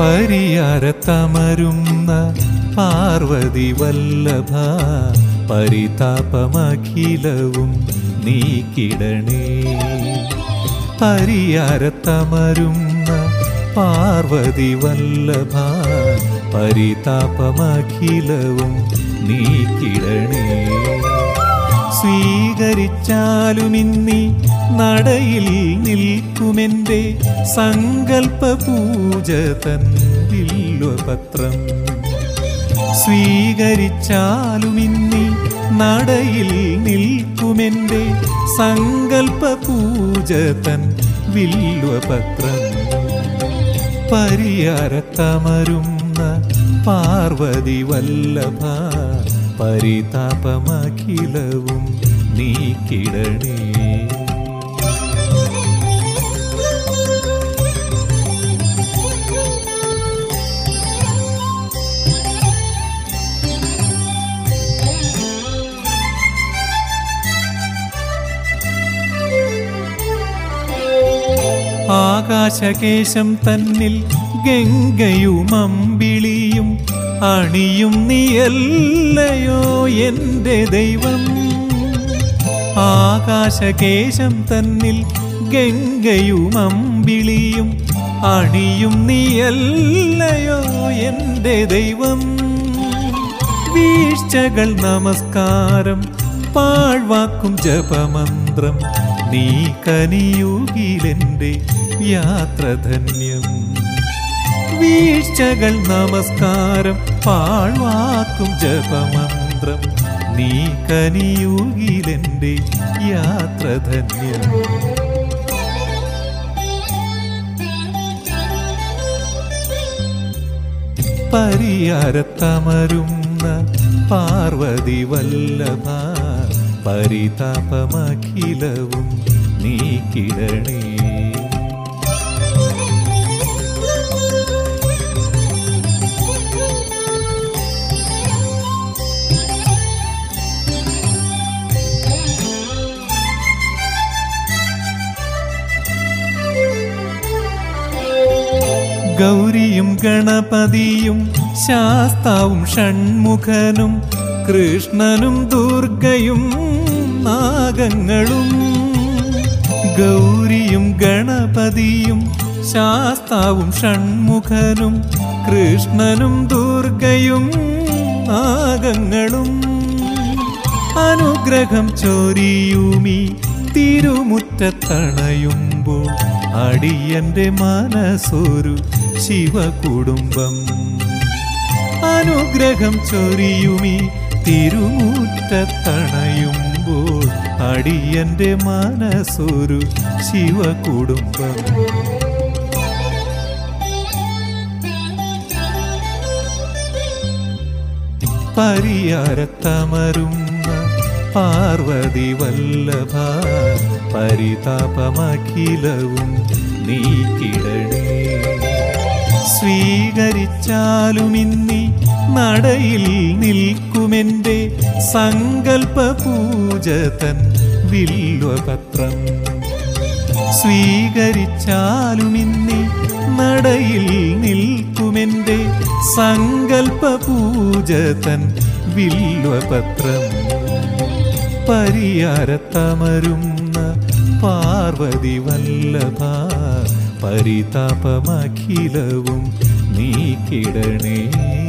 പരിയാരത്തമരുന്ന പാർവതി വല്ലഭ പരിതാപമഖിലവും നീക്കിടണേ. പരിയാരത്തമരുന്ന പാർവതി വല്ലഭ പരിതാപമഖിലവും നീക്കിടണേ. സ്വീകരിച്ചാലുമിന്നി നടയിൽ നിൽക്കുമെൻ്റെ സങ്കൽപ്പ പൂജ തൻ വില്വപത്രം. സ്വീകരിച്ചാലുമിന്നി നടയിൽ നിൽക്കുമെൻ്റെ സങ്കൽപ്പ പൂജ തൻ വില്വപത്രം. പരിയാരത്തമരുന്ന പാർവതി വല്ലഭ പരിതാപമഖിലവും നീക്കിടണേ. ആകാശകേശം തന്നിൽ ഗംഗയും അമ്പിളിയും അണിയും നീയല്ലയോ എൻ്റെ ദൈവം. ആകാശകേശം തന്നിൽ ഗംഗയും അമ്പിളിയും അണിയും നീയല്ലയോ എൻ്റെ ദൈവം. വീഴ്ചകൾ നമസ്കാരം പാഴ്വാക്കും ജപമന്ത്രം നീ കനിയുകിലെൻ്റെ യാത്രധന്യം. വീഴ്ചകൾ നമസ്കാരം പാഴ്വാക്കും ജപമന്ത്രം നീ കനിയുകിലെൻ്റെ യാത്രധന്യം. പരിയാരത്തമരുന്ന പാർവതി വല്ലഭ പരിതാപമഖിലവും നീക്കിടണേ. ഗൗരിയും ഗണപതിയും ശാസ്താവും ഷൺമുഖനും കൃഷ്ണനും ദുർഗയും നാഗങ്ങളും. ഗൗരിയും ഗണപതിയും ശാസ്താവും ഷൺമുഖനും കൃഷ്ണനും ദുർഗയും നാഗങ്ങളും. അനുഗ്രഹം ചൊരിയുമീ തിരുമുറ്റത്തണയുമ്പോൾ അടിയന്റെ മനസ്സൊരു ശിവകുടുംബം. അനുഗ്രഹം ചൊരിയുമീ തിരുമുറ്റത്തണയുമ്പോൾ അടിയന്റെ മനസ്സൊരു ശിവകുടുംബം. പരിയാരത്തമരുന്ന പാർവതി വല്ലഭ പരിതാപമഖിലവും നീക്കിടണേ. സ്വീകരിച്ചാലുമിന്നി നടയിൽ നിൽക്കുമെൻ്റെ സങ്കൽപ്പ പൂജ തൻ വില്വപത്രം. സ്വീകരിച്ചാലുമിന്നി നടയിൽ നിൽക്കുമെൻ്റെ സങ്കൽപ്പ പൂജ തൻ വില്വപത്രം. പരിയാരത്തമരുന്ന പാർവതി വല്ലഭ പരിതാപമഖിലവും നീക്കിടണേ.